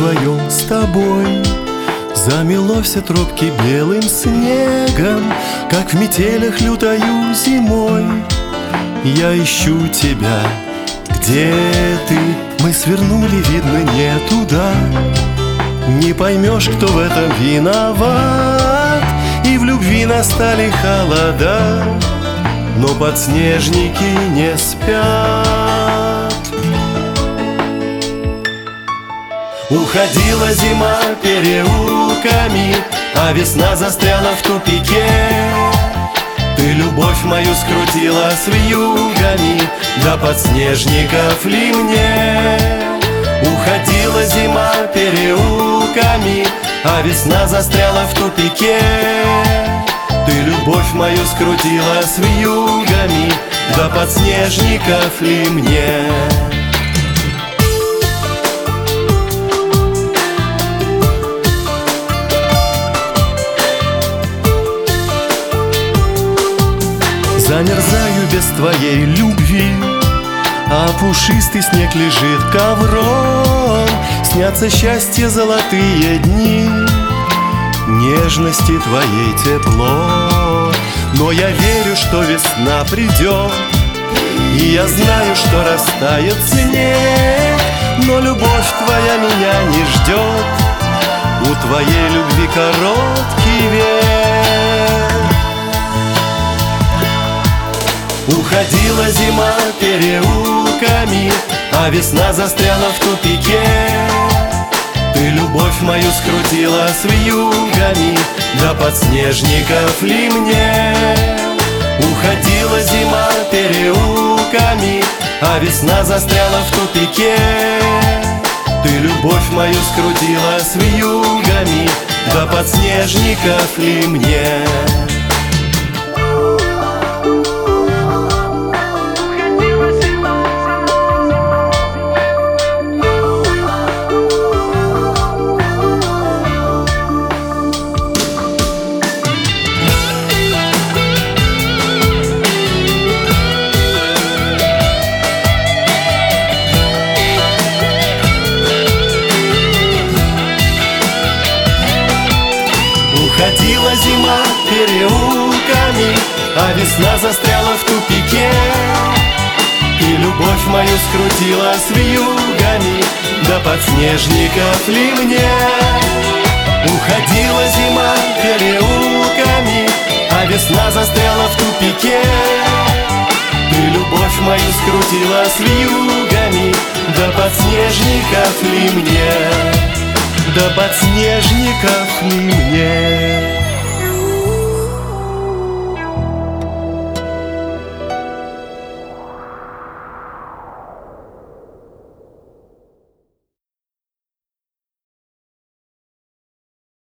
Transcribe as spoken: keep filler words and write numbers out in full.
вдвоем с тобой. Замело все тропки белым снегом, как в метелях лютою зимой. Я ищу тебя, где ты? Мы свернули, видно, не туда. Не поймешь, кто в этом виноват, и в любви настали холода, но подснежники не спят. Уходила зима переулками, а весна застряла в тупике. Ты любовь мою скрутила с вьюгами, до подснежников ли мне? Уходила зима переулками, а весна застряла в тупике. Ты любовь мою скрутила с вьюгами, до подснежников ли мне? Замерзаю без твоей любви, а пушистый снег лежит ковром. Снятся счастья золотые дни, нежности твоей тепло. Но я верю, что весна придет, и я знаю, что растает снег. Но любовь твоя меня не ждет, у твоей любви короткий век. Уходила зима переулками, а весна застряла в тупике. Ты любовь мою скрутила с вьюгами, до подснежников ли мне? Уходила зима переулками, а весна застряла в тупике. Ты любовь мою скрутила с вьюгами, до подснежников ли мне? Уходила зима переулками, а весна застряла в тупике. Ты любовь мою скрутила с вьюгами, до подснежников ли мне? Уходила зима переулками, а весна застряла в тупике. Ты любовь мою скрутила с вьюгами, до подснежников ли мне? До подснежников ли мне?